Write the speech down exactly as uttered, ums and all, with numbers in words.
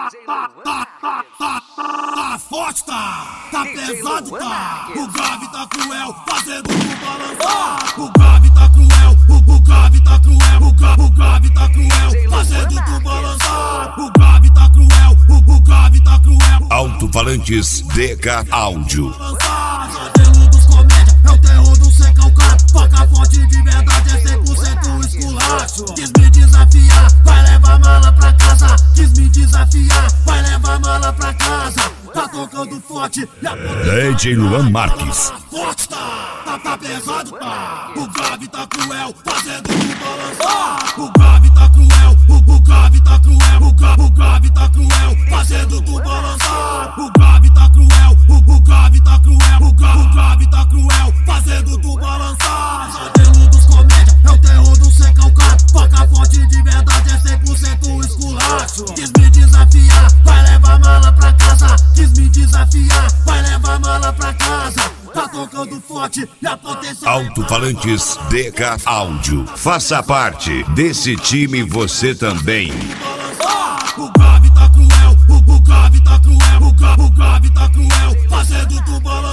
Tá forte, tá, tá pesado, tá. O grave tá cruel, fazendo tu balançar. O grave tá cruel, o, o grave tá cruel, o, gra, o grave tá cruel, fazendo tu balançar. O grave tá cruel, o, o grave tá cruel. Alto-falantes D K Áudio. Modelo dos comédia, é o terror do secão caro. Faca forte de verdade, é cem por cento esculacho. Quis me desafiar, vai levar mala pra casa. Quis me desafiar, vai levar mala pra casa. Tá tocando forte e a D J Luan Marques. forte tá, tá, tá pesado tá. O grave tá cruel, fazendo tu balançar. O grave tá cruel, o, o grave tá cruel, o, gra, o grave tá cruel, fazendo tu balançar. O grave tá cruel, o, o grave tá cruel, o, gra, o grave tá cruel, fazendo tu balançar. Modelo dos comédia, é o terror do secão caro. Faca forte de verdade, é cem por cento esculacho. Quis me desafiar, vai levar mala pra casa. Quis me desafiar, vai levar mala pra casa. Tá tocando forte e a potência. Alto-falantes D K Áudio. Faça parte desse time você também. O grave tá cruel, o, o grave tá cruel, o, gra, o grave tá cruel, fazendo tu balançar.